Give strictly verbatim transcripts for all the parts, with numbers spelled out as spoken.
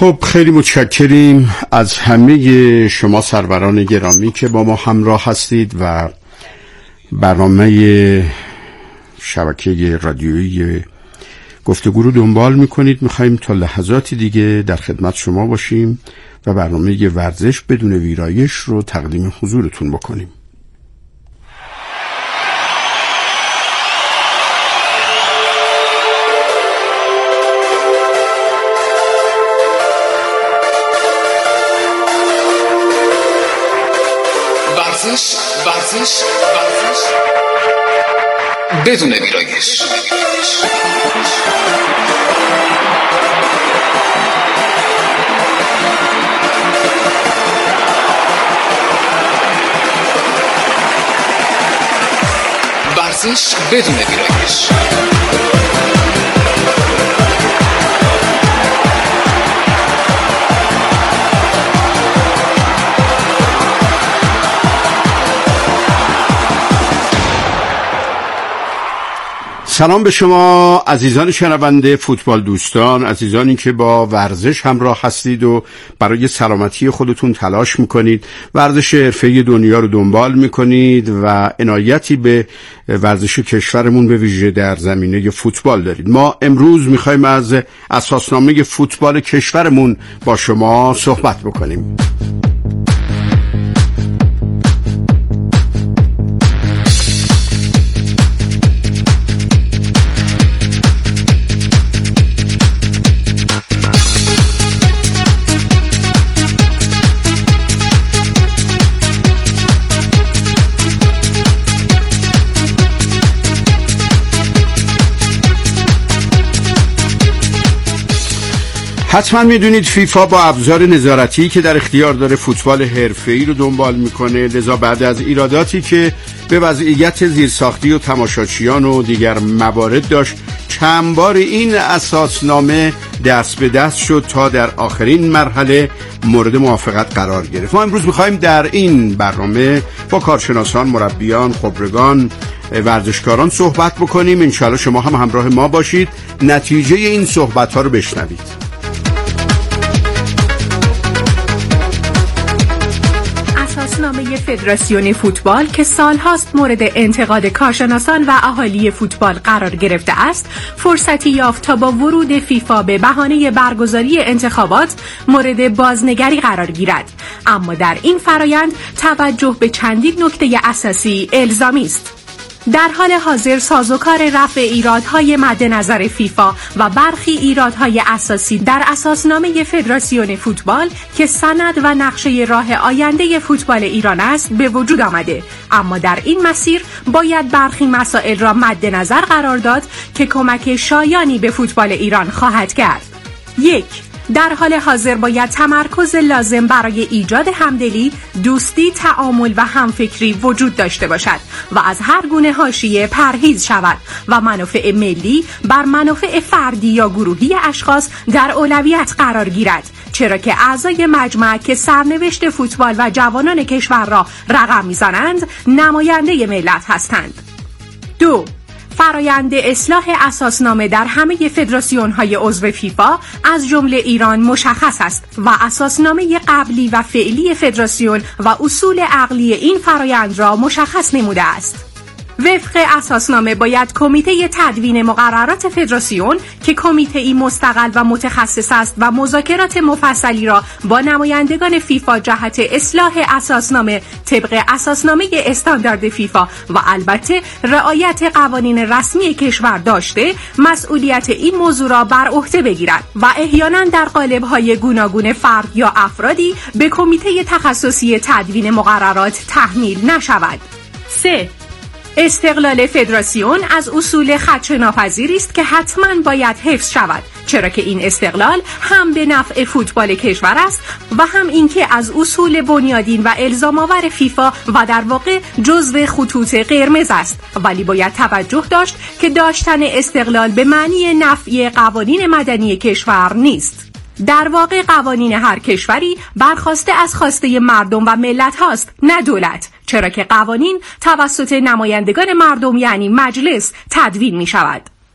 خب خیلی متشکریم از همه شما سروران گرامی که با ما همراه هستید و برنامه شبکه رادیویی گفتگو رو دنبال میکنید. میخواییم تا لحظاتی دیگه در خدمت شما باشیم و برنامه ورزش بدون ویرایش رو تقدیم حضورتون بکنیم. ورزش ورزش ورزش بدون ویرایش. ورزش بدون ویرایش. سلام به شما عزیزان شنونده فوتبال دوستان، عزیزانی که با ورزش همراه هستید و برای سلامتی خودتون تلاش میکنید، ورزش حرفه‌ای دنیا رو دنبال میکنید و عنایتی به ورزش کشورمون به ویژه در زمینه فوتبال دارید. ما امروز میخوایم از اساسنامه فوتبال کشورمون با شما صحبت بکنیم. حتما میدونید فیفا با ابزار نظارتی که در اختیار داره فوتبال حرفه‌ای رو دنبال میکنه، لذا بعد از ایراداتی که به وضعیت زیرساختی و تماشاچیان و دیگر موارد داشت، چند بار این اساسنامه دست به دست شد تا در آخرین مرحله مورد موافقت قرار گرفت. ما امروز میخوایم در این برنامه با کارشناسان، مربیان، خبرگان، ورزشکاران صحبت بکنیم. انشاءالله شما هم همراه ما باشید، نتیجه این صحبت ها رو بشنوید. اساسنامه فدراسیون فوتبال که سالهاست مورد انتقاد کارشناسان و اهالی فوتبال قرار گرفته است، فرصتی یافت تا با ورود فیفا به بهانه برگزاری انتخابات مورد بازنگری قرار گیرد. اما در این فرایند توجه به چندین نکته اساسی الزامی است. در حال حاضر سازوکار رفع ایرادهای مد نظر فیفا و برخی ایرادهای اساسی در اساسنامه فدراسیون فوتبال که سند و نقشه راه آینده فوتبال ایران است به وجود آمده، اما در این مسیر باید برخی مسائل را مد نظر قرار داد که کمک شایانی به فوتبال ایران خواهد کرد. یک، در حال حاضر باید تمرکز لازم برای ایجاد همدلی، دوستی، تعامل و همفکری وجود داشته باشد و از هر گونه حاشیه پرهیز شود و منافع ملی بر منافع فردی یا گروهی اشخاص در اولویت قرار گیرد، چرا که اعضای مجمع که سرنوشت فوتبال و جوانان کشور را رقم می‌زنند نماینده ملت هستند. دو، فرایند اصلاح اساسنامه در همه فدراسیون‌های عضو فیفا از جمله ایران مشخص است و اساسنامه قبلی و فعلی فدراسیون و اصول عقلی این فرایند را مشخص نموده است. وفق اساسنامه باید کمیته تدوین مقررات فدراسیون که کمیته‌ای مستقل و متخصص است و مذاکرات مفصلی را با نمایندگان فیفا جهت اصلاح اساسنامه طبق اساسنامه استاندارد فیفا و البته رعایت قوانین رسمی کشور داشته مسئولیت این موضوع را بر عهده بگیرد و احیانا در قالب‌های گوناگون فرد یا افرادی به کمیته تخصصی تدوین مقررات تحمیل نشود. سه، استقلال فدراسیون از اصول خدشه‌ناپذیری است که حتما باید حفظ شود، چرا که این استقلال هم به نفع فوتبال کشور است و هم اینکه از اصول بنیادین و الزام‌آور فیفا و در واقع جزو خطوط قرمز است، ولی باید توجه داشت که داشتن استقلال به معنی نفی قوانین مدنی کشور نیست. در واقع قوانین هر کشوری برخواسته از خواسته مردم و ملت هاست، نه دولت، چرا که قوانین توسط نمایندگان مردم یعنی مجلس تدوین می شود.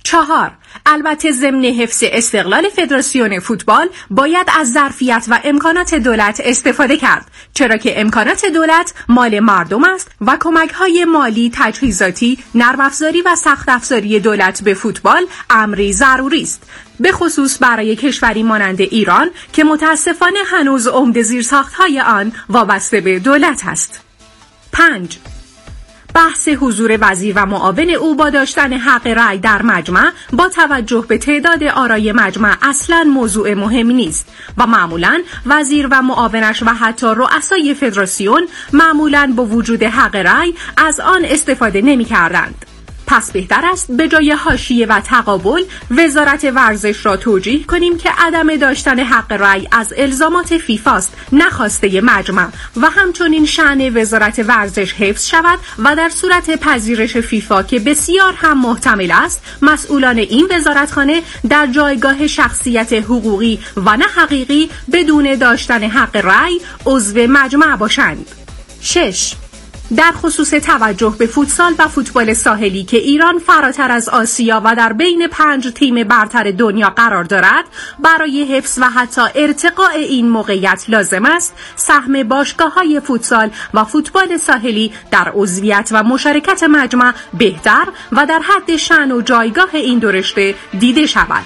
چهار، البته ضمن حفظ استقلال فدراسیون فوتبال باید از ظرفیت و امکانات دولت استفاده کرد، چرا که امکانات دولت مال مردم است و کمک‌های مالی، تجهیزاتی، نرم افزاری و سخت افزاری دولت به فوتبال امری ضروری است، به خصوص برای کشوری مانند ایران که متاسفانه هنوز عمده زیرساخت‌های آن وابسته به دولت است. پنج، بحث حضور وزیر و معاون او با داشتن حق رأی در مجمع با توجه به تعداد آرای مجمع اصلاً موضوع مهمی نیست و معمولاً وزیر و معاونش و حتی رؤسای فدراسیون معمولاً با وجود حق رأی از آن استفاده نمی کردند. پس بهتر است به جای حاشیه و تقابل وزارت ورزش را توجیه کنیم که عدم داشتن حق رأی از الزامات فیفاست، نه خواسته مجمع، و همچنین شأن وزارت ورزش حفظ شود و در صورت پذیرش فیفا که بسیار هم محتمل است، مسئولان این وزارتخانه در جایگاه شخصیت حقوقی و نه حقیقی بدون داشتن حق رأی عضو مجمع باشند. شش، در خصوص توجه به فوتسال و فوتبال ساحلی که ایران فراتر از آسیا و در بین پنج تیم برتر دنیا قرار دارد، برای حفظ و حتی ارتقاء این موقعیت لازم است سهم باشگاه‌های فوتسال و فوتبال ساحلی در عضویت و مشارکت مجمع بهتر و در حد شأن و جایگاه این دو رشته دیده شود.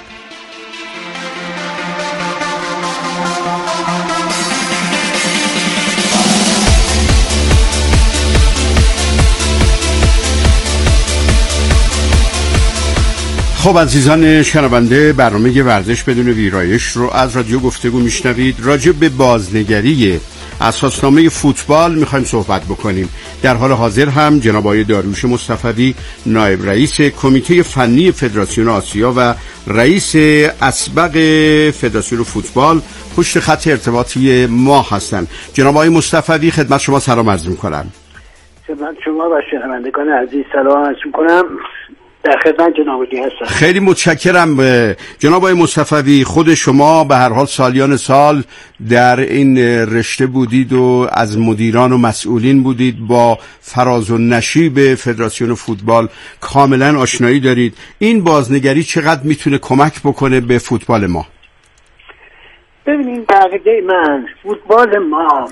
خب عزیزان شنونده، برنامه ورزش بدون ویرایش رو از رادیو گفتگو میشنوید. راجع به بازنگری اساسنامه فوتبال میخوایم صحبت بکنیم. در حال حاضر هم جناب آقای داریوش مصطفوی، نایب رئیس کمیته فنی فدراسیون آسیا و رئیس اسبق فدراسیون فوتبال پشت خط ارتباطی ما هستند. جناب آقای مصطفوی، خدمت شما سلام عرض میکنم. خدمت شما و شنوندگان عزیز سلام عرض میکنم. در خدمت جناب علی هستم. خیلی متشکرم. جناب آقای مصطفوی، خود شما به هر حال سالیان سال در این رشته بودید و از مدیران و مسئولین بودید، با فراز و نشیب فدراسیون فوتبال کاملا آشنایی دارید. این بازنگری چقدر میتونه کمک بکنه به فوتبال ما؟ ببینید، عقیده من فوتبال ما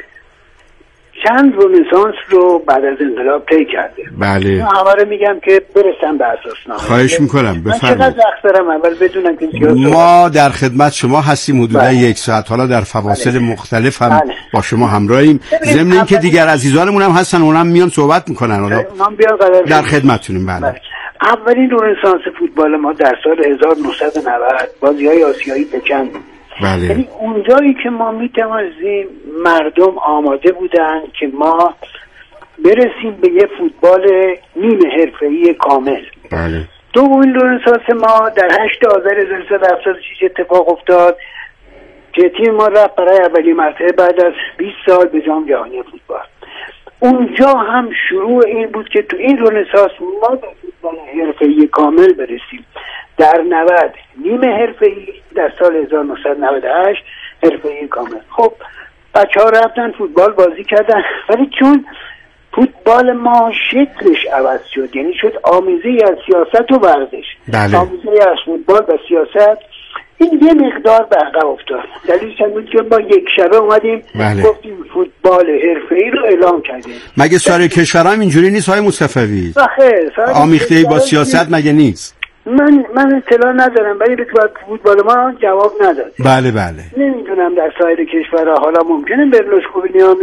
چند رنسانس رو بعد از انقلاب طی کرده. بله. من همه میگم که برسن به اساسنامه. خواهش میکنم من بفرمایید. چقدر وقت دارم اول بدونم که ما در خدمت شما هستیم حدودا بله. یک ساعت، حالا در فواصل بله. مختلف هم بله. با شما همراهیم. ضمن این که دیگر عزیزانمون هم هستن، اونم میان صحبت میکنن. حالا در خدمتتونیم. بله. بله. اولین رنسانس فوتبال ما در سال هزار و نهصد و نود بازی‌های آسیایی پکن بود. بله. یعنی اونجایی که ما میتوانستیم، مردم آماده بودن که ما برسیم به یه فوتبال نیمه حرفه‌ای کامل. بله. دومین رنسانس ما در هشت آذر هزار و سیصد و هفتاد و شش اتفاق افتاد که تیم ما رفت برای اولین مرتبه بعد از بیست سال به جام جهانی فوتبال. اونجا هم شروع این بود که تو این رنسانس ما به فوتبال حرفه‌ای کامل برسیم. در نود نیمه حرفه‌ای، در سال هزار و نهصد و نود و هشت حرفه‌ای کامل. خب بچه‌ها رفتن فوتبال بازی کردن، ولی چون فوتبال ما شکلش عوض شد، یعنی شد آمیزه‌ای از سیاست و ورزش، بله. آمیزه‌ای از فوتبال و سیاست، این یه مقدار به عقب افتاد. دلیلش این بود که ما یک شبه اومدیم بله. گفتیم فوتبال حرفه‌ای رو اعلام کردیم. مگه سایر کشورها هم اینجوری نیست آقای مصطفوی؟ آمیخته‌ای با سیاست مگه نیست؟ من من اطلاع ندارم، ولی به فوتبال ما جواب نداد. بله بله. نمیدونم در سایر کشورها حالا ممکنه برلوسکوینی هم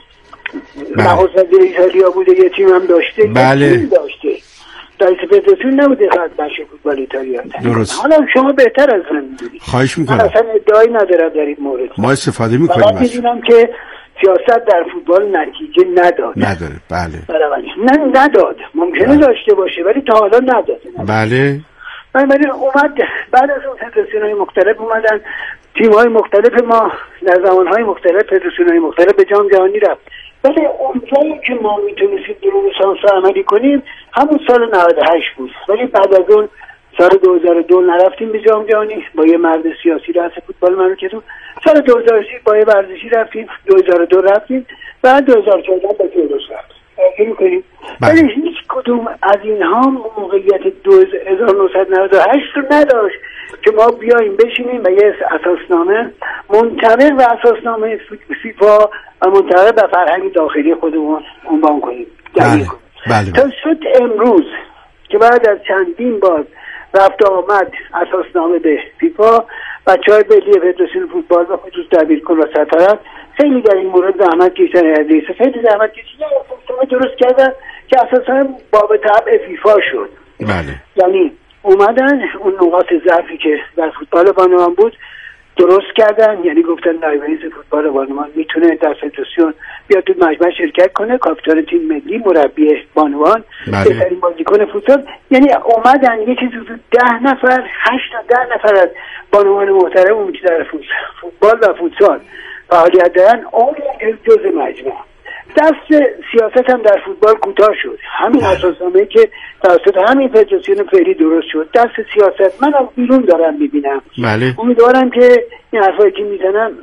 نخست وزیر ایتالیا بوده، یه تیم هم داشته. بله. تیم داشته. رئیس فدراسیون نبوده خط بشه فوتبال ایتالیا. درست. حالا شما بهتر از من میدونید. خواهش میکنم. من اصلا ادعایی ندارم در این مورد. ما استفاده میکنیم. فقط میدونم که سیاست در فوتبال نتیجه نداد. نداره. بله. نه نداد. ممکنه بله. داشته باشه ولی تا حالا نداده. بله. من ولی اومد بعد از اون فدراسیون‌های مختلف اومدن، تیم‌های مختلف ما در زمان‌های مختلف، فدراسیون‌های مختلف به جام جهانی رفت. ولی اونجایی که ما میتونستیم رنسانس رو عملی کنیم همون سال نود و هشت بود، ولی بعد از اون سال دو هزار و دو نرفتیم به جام جهانی با یه مرد سیاسی رئیس فوتبال مملکتمون. سال دو هزار و سه با یه ورزشی رفتیم، دو هزار و دو رفتیم، بعد دو هزار و چهارده به فیروس رفتیم. فکر می‌کنیم ولی هیچ کدوم از اینها موقعیت هزار و نهصد و نود و هشت رو نداشت که ما بیاییم بشینیم و یه اساسنامه منطبق به اساسنامه فیفا و منطبق به فرهنگ داخلی خودمون عنوان کنیم. بله. بله. تا شد امروز که بعد از چندین بار رفت آمد اساسنامه به فیفا، بچه‌های ملی فدراسیون فوتبال و خصوص دبیرکل و سرطرف خیلی در این مورد زحمت کشیدن، رئیس خیلی زحمت کشیدن، اساسنامه درست کردن که اساسا باب طبع فیفا شد. بله. یعنی اومدن اون نقاط ضعفی که در فوتبال بانوان بود درست کردن، یعنی گفتن نایب رئیس فوتبال بانوان میتونه در فدراسیون بیاد تو مجمع شرکت کنه، کاپیتان تیم ملی، مربی بانوان، بهترین بازیکن فوتبال. یعنی اومدن یه چیزی تو ده نفر هشت تا ده نفر از بانوان محترم اون که در فوتبال و فوتسال فعالیت دارن اون جزء مجمع. دست سیاست هم در فوتبال کوتاه شد. همین اساسنامه‌ای که توسط همین فدراسیون فعلی درست شد، دست سیاست من هم بیرون دارم میبینم. بله. امیدوارم که این حرفایی که میزنم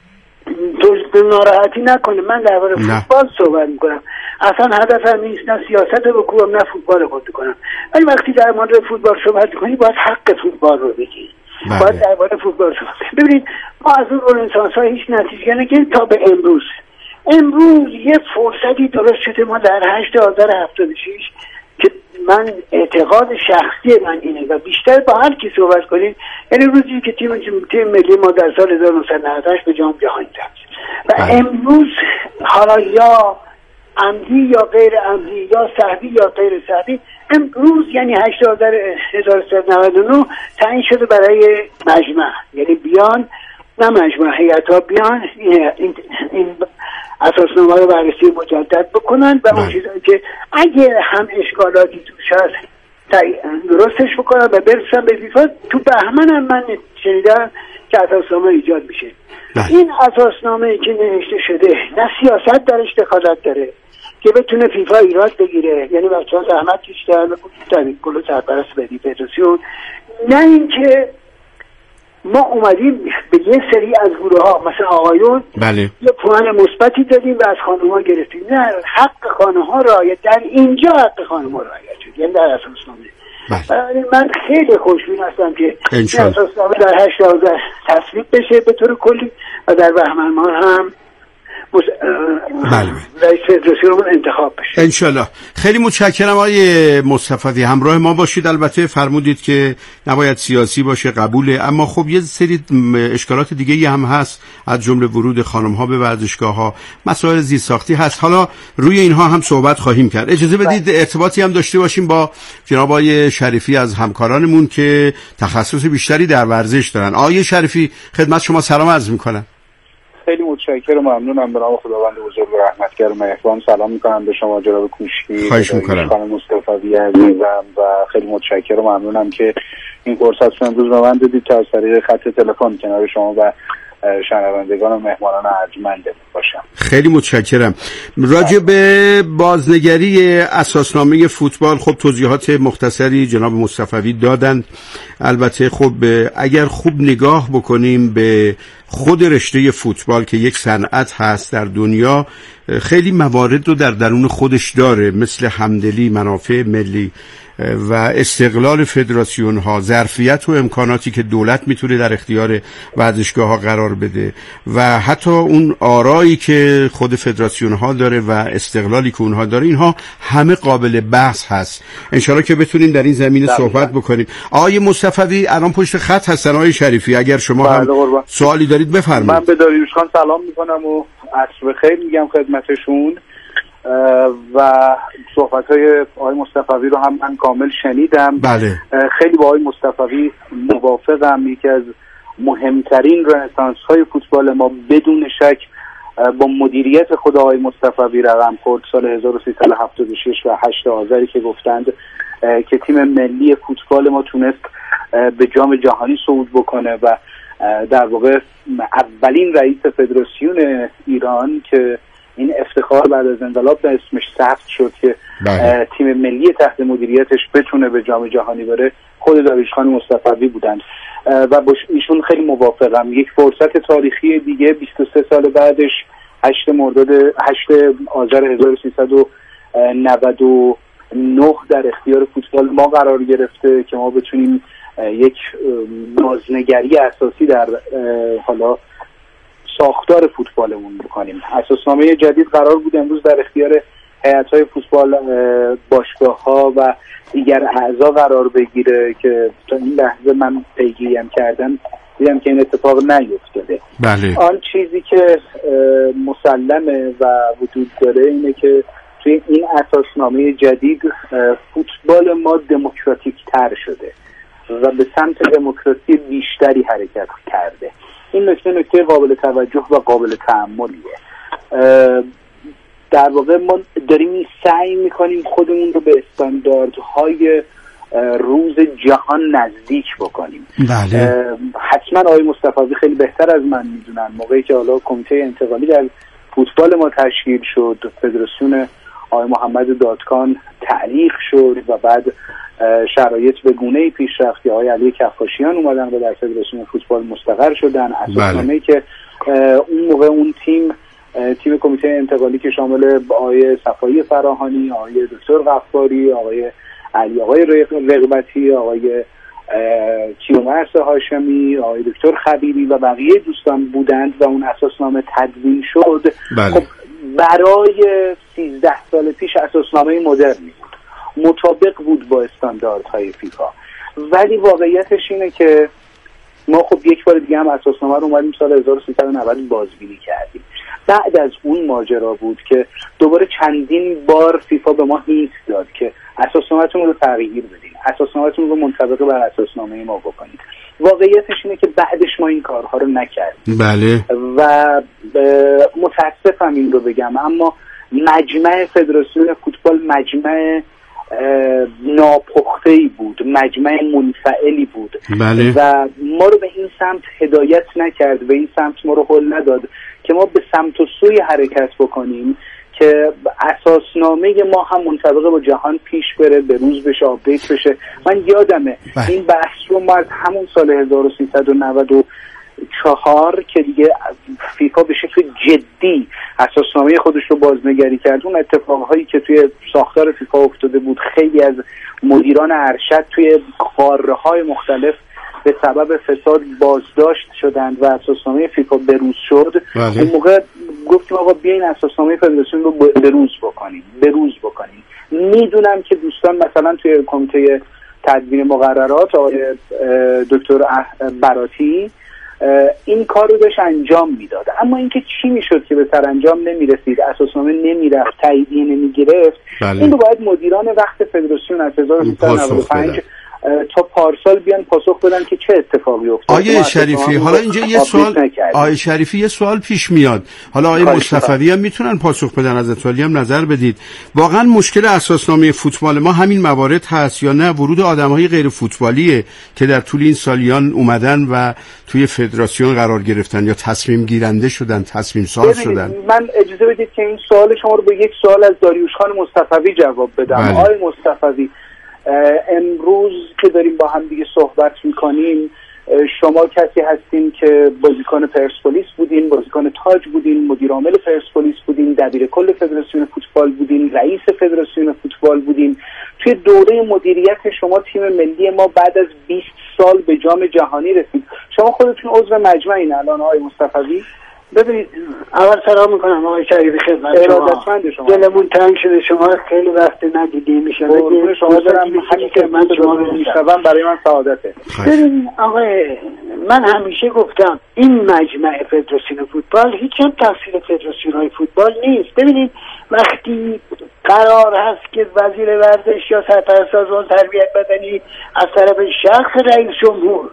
تو ناراحتی نکنه. من درباره فوتبال صحبت میکنم، اصلا هدفم نیست نه سیاست رو بکنم نه فوتبال رو بازی کنم. ولی وقتی در مورد فوتبال صحبت کنی باید حق فوتبال رو بگی. بله. باید درباره فوتبال صحبت کنی. ببینید ما از اون رنسانس ها هیچ نتیجه نگیریم تا به امروز. امروز یه فرصتی درست شده ما در هشت آذر هفتاد و شش که من اعتقاد شخصی من اینه و بیشتر با هر کی صحبت کنید، یعنی روزی که تیم تیم ملی ما در سال هزار و نهصد و نود و هشت به جام جهانی رفت و بله. امروز حالا یا عمدی یا غیر عمدی یا سهوی یا غیر سهوی امروز یعنی هشت آذر هزار و سیصد و نود و نه تعیین شده برای مجمع، یعنی بیان نه مجمع هیئت‌ها بیان این, این, این اساسنامه رو بررسی مجدد بکنن و اون چیزایی که اگه هم اشکالاتی توش هست درستش بکنن و برسن به فیفا. تو بهمن هم من شنیدم که اساسنامه ایجاد میشه. این اساسنامه که نوشته شده نه سیاست درش دخالت داره که بتونه فیفا ایراد بگیره، یعنی بچه‌ها زحمت کشیدن و تبیین کل سرپرست بدی فدراسیون، نه اینکه ما اومدیم به یه سری از گروه ها مثلا آقایون بله. یه پوان مثبتی دادیم و از خانم ها گرفتیم. نه، حق خانم ها رعایت در اینجا حق خانم ها رعایت شد، یعنی در اساسنامه. بله. من خیلی خوشبین هستم که این اساسنامه در هشت آذر تصویب بشه به طور کلی و در بهمن ماه هم رئیس فدراسیون انتخاب بشه انشالله. خیلی متشکرم آقای مصطفی، همراه ما باشید. البته فرمودید که نباید سیاسی باشه، قبوله، اما خب یه سری اشکالات دیگه هم هست، از جمله ورود خانم ها به ورزشگاه ها، مسائل زیرساختی هست. حالا روی اینها هم صحبت خواهیم کرد. اجازه بدید ارتباطی هم داشته باشیم با جناب آقای شریفی از همکارانمون که تخصص بیشتری در ورزش دارن. آقای شریفی خدمت شما سلام عرض میکنم. خیلی متشکرم، ممنونم. به نام خداوند بزرگ و رحمتگر و مهربان سلام میکنم به شما جناب کوشکی، خواهش میکنم خانم مصطفی عزیزم و خیلی متشکرم و ممنونم که این فرصت رو امروز به من دادید تا از طریق خط تلفن کنار شما و شنوندگان و مهمانان ارجمند باشم. خیلی متشکرم. راجع به بازنگری اساسنامه فوتبال خب توضیحات مختصری جناب مصطفی دادن. البته خب اگر خوب نگاه بکنیم به خود رشته فوتبال که یک صنعت هست در دنیا، خیلی موارد رو در درون خودش داره، مثل همدلی، منافع ملی و استقلال فدراسیون ها، ظرفیت و امکاناتی که دولت میتونه در اختیار ورزشگاه ها قرار بده و حتی اون آرایی که خود فدراسیون ها داره و استقلالی که اونها داره، اینها همه قابل بحث هست. انشالله که بتونیم در این زمینه صحبت بکنیم. آقای مصطفی الان پشت خط هستن. آقای شریفی اگر شما هم سوالی دارید بفرمایید. من به داریوش خان سلام میکنم و عصر بخیر میگم خدمتشون و صحبت‌های آقای مصطفی رو هم من کامل شنیدم. بله. خیلی با آقای مصطفی موافقم. یکی از مهمترین رنسانس‌های فوتبال ما بدون شک با مدیریت خود آقای مصطفی رقم خورد سال هزار و سیصد و هفتاد و شش و هشت آذری که گفتند که تیم ملی فوتبال ما تونست به جام جهانی صعود بکنه و در واقع اولین رئیس فدراسیون ایران که این افتخار بعد از انقلاب در اسمش ثبت شد که بله. تیم ملی تحت مدیریتش بتونه به جام جهانی بره خود داریوش خان مصطفی بودند و با ایشون خیلی موافقم. یک فرصت تاریخی دیگه بیست و سه سال بعدش هشت مرداد هشت آذر هزار و سیصد و نود و نه در اختیار فوتبال ما قرار گرفته که ما بتونیم یک بازنگری اساسی در حالا ساختار فوتبالمون بکنیم. اساسنامه جدید قرار بود امروز در اختیار هیئت‌های فوتبال، باشگاه‌ها و دیگر اعضا قرار بگیره که تا این لحظه من پیگیری کردم دیدم که این اتفاق نیفتاده. بله. آن چیزی که مسلمه و وجود داره اینه که توی این اساسنامه جدید فوتبال ما دموکراتیک تر شده و به سمت دموکراسی بیشتری حرکت کرده. این نکته نکته قابل توجه و قابل تأملیه. در واقع ما داریم سعی میکنیم خودمون رو به استانداردهای روز جهان نزدیک بکنیم. بله. حتما آقای مصطفی خیلی بهتر از من میدونن موقعی که حالا کمیته انتقالی در فوتبال ما تشکیل شد، فدراسیون آقای محمد دادکان تعلیق شد و بعد شرایط به گونه‌ای پیش رفت که آقای علی کفاشیان اومدن و در فدراسیون فوتبال مستقر شدن. اساسنامه‌ای که اون موقع اون تیم تیم کمیته انتقالی که شامل آقای صفایی فراهانی، آقای دکتر غفاری، آقای علی آقای رغبتی، آقای کیومرث هاشمی، آقای دکتر خبیری و بقیه دوستان بودند و اون اساسنامه تدوین شد. بله. خب برای سیزده سال پیش اساسنامه مدرنی بود، مطابق بود با استانداردهای فیفا، ولی واقعیتش اینه که ما خب یک بار دیگه هم اساسنامه رو اومدیم سال هزار و سیصد و نود بازبینی کردیم. بعد از اون ماجرا بود که دوباره چندین بار فیفا به ما هینت داد که اساسنامه‌تون رو تغییر بدین، اساسنامه‌تون رو منطبق بر اساسنامه ما بکنید. واقعیتش اینه که بعدش ما این کارها رو نکردیم. بله. و متاسفم این رو بگم، اما مجمع فدراسیون فوتبال مجمع ناپخته‌ای بود، مجمع منفعلی بود. بله. و ما رو به این سمت هدایت نکرد، به این سمت ما رو هل نداد که ما به سمت و سوی حرکت بکنیم که اساسنامه ما هم منطبق با جهان پیش بره، به روز بشه، آپدیت بشه. من یادمه بله. این بحث رو ما از همون سال هزار و سیصد و نود و چهار که دیگه فیفا به شکل جدی اساسنامه خودش رو بازنگری کرد، اون اتفاقهایی که توی ساختار فیفا افتاده بود، خیلی از مدیران ارشد توی قاره‌های مختلف به سبب فساد بازداشت شدند و اساسنامه فیفا بروز شد. بله. اون موقع گفتیم آقا بیاین اساسنامه فدراسیون رو بروز بکنیم بروز بکنیم میدونم که دوستان مثلا توی کمیته تدوین مقررات آقای دکتر براتی این کار رو داشت انجام میداد، اما اینکه چی میشد که به سرانجام نمیرسید، اساسنامه نمیرفت، تاییدیه نمیگرفت. بله. این رو باید مدیران وقت فدراسیون از هزار و سیصد و نود و پنج تا پارسال بیان پاسخ بدن که چه اتفاقی افتاد. آیه شریفی حالا اینجا یه سوال آیه شریفی یه سوال پیش میاد، حالا آیه مصطفی هم میتونن پاسخ بدن، از ولی هم نظر بدید. واقعا مشکل اساسنامه فوتبال ما همین موارد هست یا نه ورود آدمهای غیر فوتبالیه که در طول این سالیان اومدن و توی فدراسیون قرار گرفتن یا تصمیم گیرنده شدن، تصمیم ساز شدن؟ من اجازه بدید که این سوال شما رو با یک سوال از داریوش خان مصطفی جواب بدم. بله. آقای مصطفی، امروز که داریم با هم دیگه صحبت میکنیم، شما کسی هستین که بازیکن پرسپولیس بودین، بازیکن تاج بودین، مدیر عامل پرسپولیس بودین، دبیر کل فدراسیون فوتبال بودین، رئیس فدراسیون فوتبال بودین. توی دوره مدیریت شما تیم ملی ما بعد از بیست سال به جام جهانی رسید. شما خودتون عضو مجمعین الان آقای مصطفی. ببینید، اول سلام میکنم آقای شریفی خدمت ارادتمند شما. دلمون تنگ شده، شما خیلی وقت ندیدیم میشه. ببینید شما دارم همین که من شما رو میشنوم برای من سعادته. ببینید آقای، من همیشه گفتم این مجمع فدراسیون فوتبال هیچ هم تقصیر فدراسیون‌های فوتبال نیست. ببینید وقتی قرار هست که وزیر ورزش یا سرپرست تربیت بدنی از طرف شخص رئیس جمهور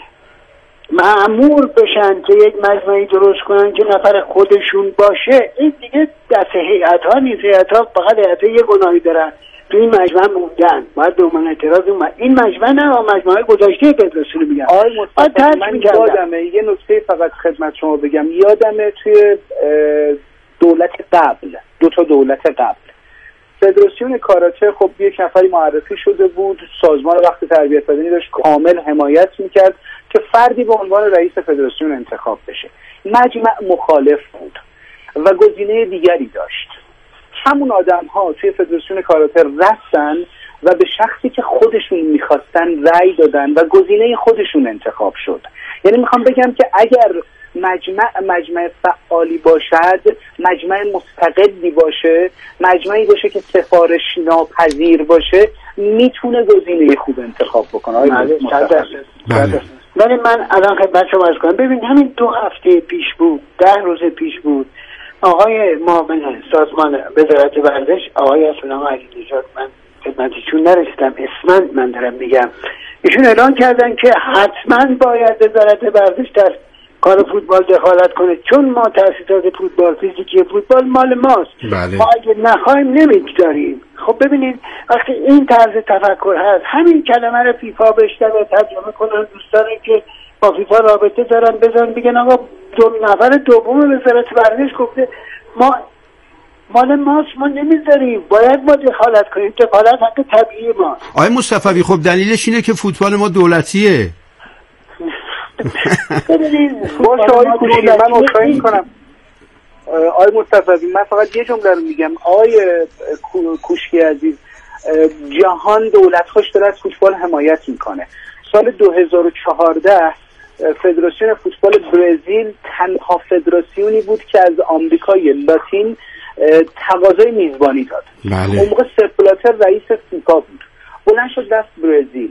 مأمور بشن که یک مجمعی درست کنن که نفر خودشون باشه، این دیگه دست هیئت‌ها نیست. هیئت‌ها فقط هیئت‌ها یه گناهی دارن، تو این مجمع موندن، باید به من اعتراض اومد. این مجمع نه، مجمع گذاشته فدراسیون میگن. آقای مصطفی، من یادمه یه نکته فقط خدمت شما بگم، یادمه توی دولت قبل، دو تا دولت قبل فدراسیون کاراته خب یک نفری معرفی شده بود، سازمان وقت تربیت بدنی داشت کامل حمایت میکرد که فردی به عنوان رئیس فدراسیون انتخاب بشه. مجمع مخالف بود و گزینه دیگری داشت. همون آدم ها توی فدراسیون کاراته رفتن و به شخصی که خودشون میخواستن رأی دادن و گزینه خودشون انتخاب شد. یعنی میخوام بگم که اگر مجمع مجمع فعالی باشد، مجمع مستقلی باشه، مجمعی باشه که سفارش ناپذیر باشه، میتونه گزینه خوب انتخاب بکنه. بله. ولی من الان خدمت شما عرض کنم، ببین همین دو هفته پیش بود، ده روز پیش بود، آقای معاون سازمان وزارت ورزش آقای اسلام علی‌نژاد، من خدمتشون نرسیدم، اسمن من دارم میگم، ایشون اعلان کردن که حتما باید وزارت ورزش در کار فوتبال دخالت کنه، چون ما تأسیسات فوتبال، فیزیکی فوتبال مال ماست. بله. ما اگه نخوایم نمیگذاریم. خب ببینید وقتی این طرز تفکر هست، همین کلمه رو فیفا بشنوه و ترجمه کنن، دوستانی که با فیفا رابطه دارن بزن بگن آقا دو نفر دوم وزارت ورزش گفته ما مال ماست، ما نمیذاریم، باید ما دخالت کنیم، دخالت حق طبیعی ما. آقای مصطفی خب دلیلش اینه که فوتبال ما دولتیه. ببینید با شاهی کوشی من عذرخواهی میکنم آقای مصطفی، من فقط یه جمله رو میگم. آقای کوشکی عزیز، جهان دولت خوش داره از فوتبال حمایت میکنه. سال دو هزار و چهارده فدراسیون فوتبال برزیل تنها فدراسیونی بود که از آمریکای لاتین تقاضای میزبانی داد. بله. اون موقع سپ بلاتر رئیس فیفا بود، بلند شد رفت برزیل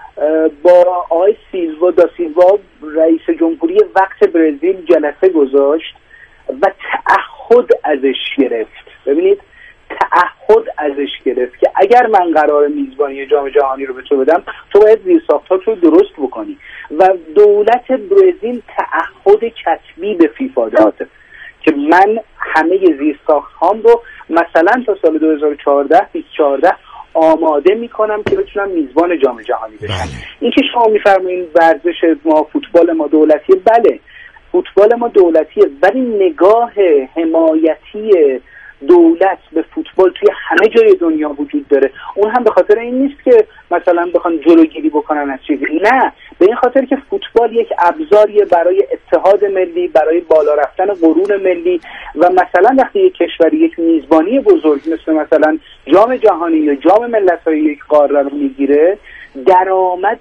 با آقای سیلوا دا سیلوا رئیس جمهوری وقت برزیل جلسه گذاشت و تعهد ازش گرفت. ببینید تعهد ازش گرفت که اگر من قرار میزبانی جام جهانی رو به تو بدم، تو باید زیرساخت‌ها رو درست بکنی و دولت برزیل تعهد کتبی به فیفا داد که من همه زیرساخت‌هام رو مثلا تا سال دو هزار و چهارده بیست و چهارده آماده میکنم که بتونم میزبان جام جهانی بشم. بله. این که شما میفرمایید ورزش ما، فوتبال ما دولتیه، بله فوتبال ما دولتیه، ولی نگاه حمایتی دولت به فوتبال توی همه جای دنیا وجود داره. اون هم به خاطر این نیست که مثلا بخوان جلوگیری بکنن از چیزی، نه، به این خاطر که فوتبال یک ابزاریه برای اتحاد ملی، برای بالا رفتن غرور ملی و مثلا وقتی یک کشوری یک میزبانی بزرگ مثل مثلا جام جهانی یا جام ملت‌های یک قاره رو میگیره، درآمد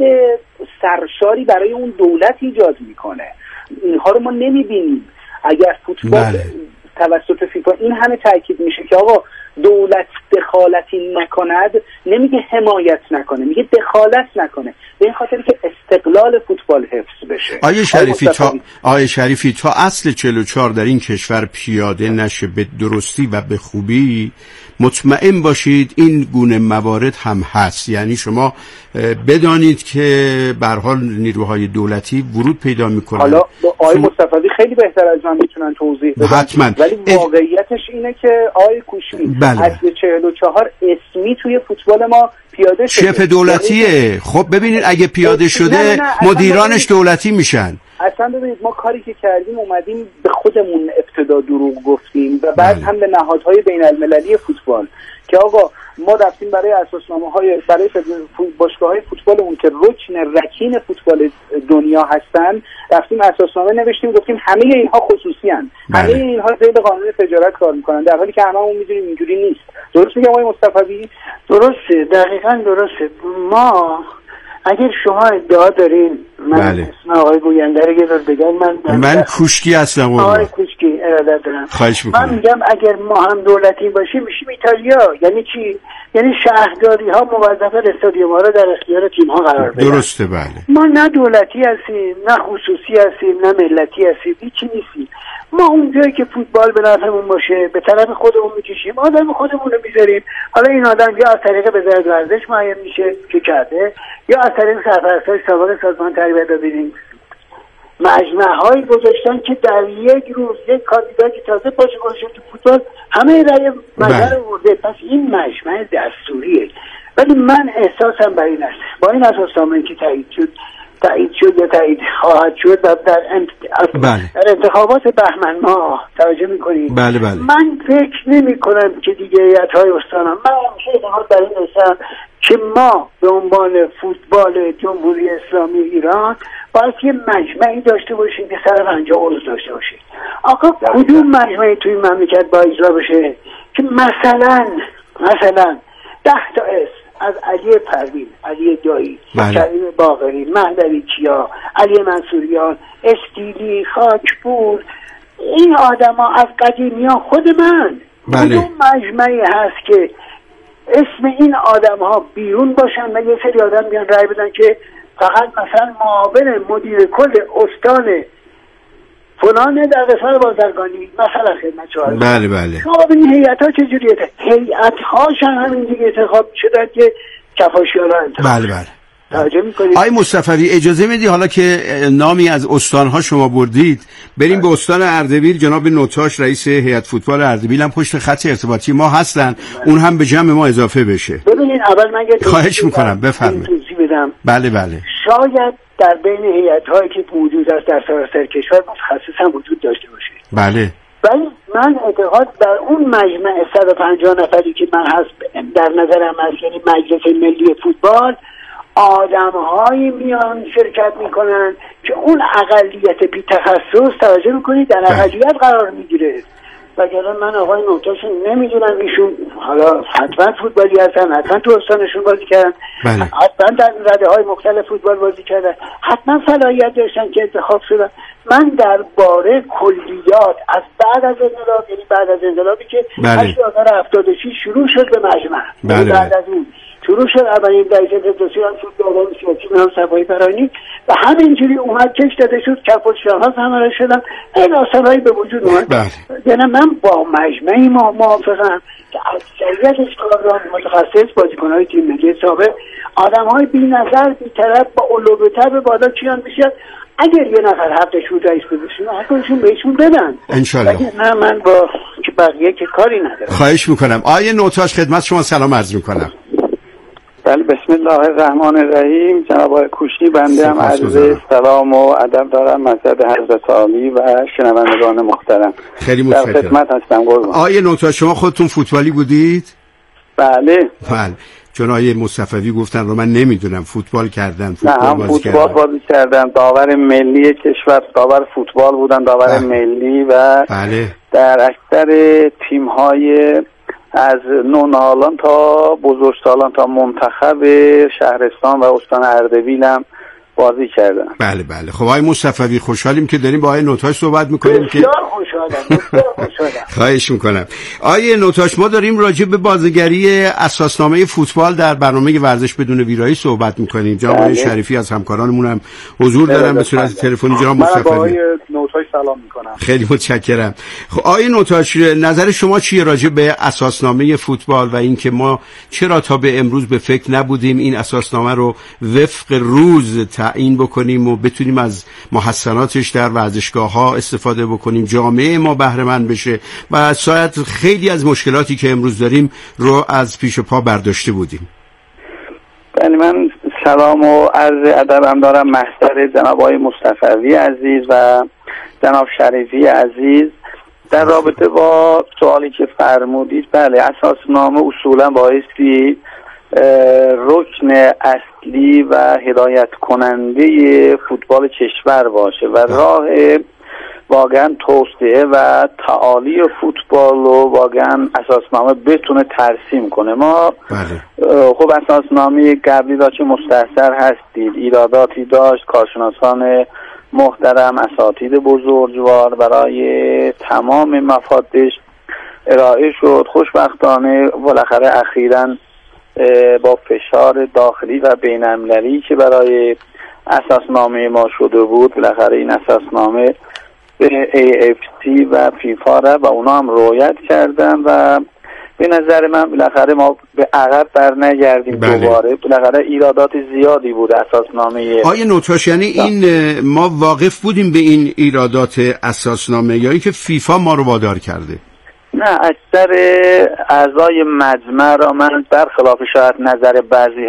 سرشاری برای اون دولت ایجاد میکنه. اینها رو ما نمیبینیم. اگر فوتبال بله. توسط فیفا این همه تاکید میشه که آقا دولت دخالتی نکند، نمیگه حمایت نکنه، میگه دخالت نکنه، به این خاطر که استقلال فوتبال حفظ بشه. آیه شریفی تا آیه شریفی تا اصل چهل و چهار در این کشور پیاده نشه به درستی و به خوبی، مطمئن باشید این گونه موارد هم هست. یعنی شما بدانید که به هر حال نیروهای دولتی ورود پیدا میکنن. حالا آقای شما... مصطفی خیلی بهتر از من میتونن توضیح بدن، حتما. ولی واقعیتش اینه که آقای کوشکی بله. اصل چهل و چهار اسمی توی فوتبال ما پیاده شده، شبه دولتیه. خب ببینید اگه پیاده شده نه نه نه. مدیرانش دولتی میشن. اصلا ببینید ما کاری که کردیم اومدیم به خودمون ابتدا دروغ گفتیم و بعد بله. هم به نهادهای بین المللی فوتبال که آقا ما رفتیم برای اساسنامه های برای باشگاه های فوتبالمون که رکن رکین فوتبال دنیا هستن، رفتیم اساسنامه نوشتیم گفتیم همه اینها خصوصی هستند، همه اینها زیر قانون تجارت کار میکنن، در حالی که هممون میدونیم اینجوری نیست. درست میگم آقای مصطفی؟ درسته، دقیقاً درسته. ما اگر شما ادعا دارین، من بله. اسم آقای گوینده رو یه دار بگم، من من کوشکی هستم. آقای کوشکی ارادت دارم. خواهش میکنم. من میگم اگر ما هم دولتی باشیم میشیم ایتالیا. یعنی چی؟ یعنی شهرداری ها موظفن استادیوم ها رو در اختیار تیم ها قرار بدن. درسته بله. ما نه دولتی هستیم، نه خصوصی هستیم، نه ملتی هستیم، هیچی نیستیم. ما اونجایی که فوتبال به نفعمون باشه به طرف خودمون میکشیم، آدم خودمون رو میذاریم. حالا این آدم یا از طریق وزارت ورزش معین میشه که کرده، یا از طریق سرپرستای سابق سازمان تربیت و بیدینگ مجمع‌هایی گذاشتن که در یک روز یک کاندیدا که تازه پاشه گذاشته تو فوتبال همه رأی مجمع رو برده. پس این مجمع دستوریه. ولی من احساسم بر این است با این اساسنامه که تایید شد تایید شد یا تایید خواهد شد و در, انت... بله. در انتخابات بهمن ما توجه میکنید. بله بله. من فکر نمی کنم که دیگه ایت‌های استانم من همیشه اعتقاد بر این هستم که ما به عنوان فوتبال جمهوری اسلامی ایران باید یه مجمعی داشته باشیم که سر پنجاه عضو داشته باشیم. آقا کدوم مجمعی توی مملکت با اجرا بشه که مثلا مثلا ده تا اسم از علی پروین، علی دایی، کریم باقری، مهدوی کیا، علی منصوریان، استیلی، خاکپور، این آدم ها از قدیمی ها خود من کدوم مجمعی هست که اسم این آدم ها بیرون باشن و یه سری آدم بیان رای بدن که فقط مثلا معاون مدیر کل استان فلان در قسمت بازرگانی مثلا خدمت شما. بله بله. شما این هیئت ها چجوریه؟ هیئت هاشن همین دیگه انتخاب شدن که کفاشیالا انتخاب. بله بله. آقای مصطفی اجازه میدی حالا که نامی از استانها شما بردید بریم به استان اردبیل. جناب نوتاش رئیس هیئت فوتبال اردبیل هم پشت خط ارتباطی ما هستن، اون هم به جمع ما اضافه بشه. ببینید اول من یه خواهش میکنم بفرمایید. بله بله. شاید در بین هیئت‌هایی که موجود است در سراسر کشور متخصص هم وجود داشته باشه. بله. ولی من اعتقاد در اون مجمع صد و پنجاه نفری که من هست در نظرم هست، یعنی مجلس ملی فوتبال، آدم‌هایی میان شرکت میکنن که اون اقلیت بی تخصص توجه میکنید در اقلیت قرار میگیره. وگرنه من آقای نوتاشون نمیدونم، ایشون حالا حتما فوتبالی هستن، حتما تو استانشون بازی کردن، بله. حتما در رده های مختلف فوتبال بازی کردن، حتما صلاحیت داشتن که انتخاب شدن. من درباره کلیات از بعد از انقلاب، یعنی بعد از انقلابی که هشت هزار و هفتاد و شش شروع شد به مجمع، بله. بعد از اون شروع شد اولین رئیس فدراسیون فوتبال سیاسی نام صفای فرانی و همینجوری اومد کش داده شد، کفاشیالا همراه شدن، این آثارهایی به وجود اومد. یعنی من با مجمعی ما موافقم که اکثریتش کاران متخصص، بازیکن‌های تیم ملی سابق، آدم‌های بی‌نظر بی‌طرف با علوب‌تر به بالا کیان میشه. اگر یه نفر حقشون رئیس بشن حقشون بهشون بدن انشالله. نه من با که بقیه که کاری ندارم. خواهش میکنم. آیه نوتاش خدمت شما سلام عرض میکنم. بله بسم الله الرحمن الرحیم. جناب آقای کوشی، بنده هم عرض سلام و ادب دارم مزد حضرت عالی و شنوندگان محترم. خیلی متشکرم. در خدمت هستم قربان. آیه نوتاش شما خودتون فوتبالی بودید؟ بله. بله. چون آیه مصطفی گفتن رو من نمیدونم فوتبال کردن، فوتبال بازی کردن. فوتبال بازی کردن، داور ملی کشور، داور فوتبال بودن، داور بله. ملی و بله. در اکثر تیم‌های از نونالان تا بزرگسالان تا منتخب شهرستان و استان اردبیل هم بازی کردن. بله بله. خب آقای مصطفی خوشحالیم که داریم با آقای نوتاش صحبت میکنیم که بسیار خوشحالم بسیار خوشحالم. خواهش میکنم. آقای نوتاش ما داریم راجع به بازیگری اساسنامه فوتبال در برنامه ورزش بدون ویرایی صحبت میکنیم. جناب آقای شریفی از همکارانمون هم حضور دارن به صورت تلفنی. جناب مصطفی من آقای نوتاش سلام میکنم. خیلی متشکرم. خب آقای نوتاش نظر شما چیه راجع به اساسنامه فوتبال و اینکه ما چرا تا به امروز به فکر نبودیم این اساسنامه رو وفق روز تعیین بکنیم و بتونیم از محسناتش در ورزشگاه‌ها استفاده بکنیم، جامعه ما بهره مند بشه و شاید خیلی از مشکلاتی که امروز داریم رو از پیش پا برداشته بودیم. بله من سلام و عرض ادبم دارم محضر جناب آقای مصطفی عزیز و جناب شریفی عزیز در رابطه با سوالی که فرمودید. بله اساسنامه اصولا بایستی رکن اصلی و هدایت کننده فوتبال کشور باشه و راه واقعا توسعه و تعالی فوتبال رو واقعا اساسنامه بتونه ترسیم کنه. ما خب اساسنامه قبلی داشت مستحضر هستید، ایراداتی داشت، کارشناسان محترم، اساتید بزرگوار برای تمام مفادش ارائه شد. خوشبختانه بالاخره اخیراً با فشار داخلی و بین‌المللی که برای اساسنامه ما شده بود بالاخره این اساسنامه به ای اف سی و فیفا را و اونا هم رعایت کردن و به نظر من بالاخره ما به عقب بر نگردیم. بله. دوباره بالاخره ایرادات زیادی بود اساسنامه. آیه نوتاش یعنی این ما واقف بودیم به این ایرادات اساسنامه یا اینکه فیفا ما رو وادار کرده؟ نه اکثر اعضای مجمع را من برخلاف شاید نظر بعضی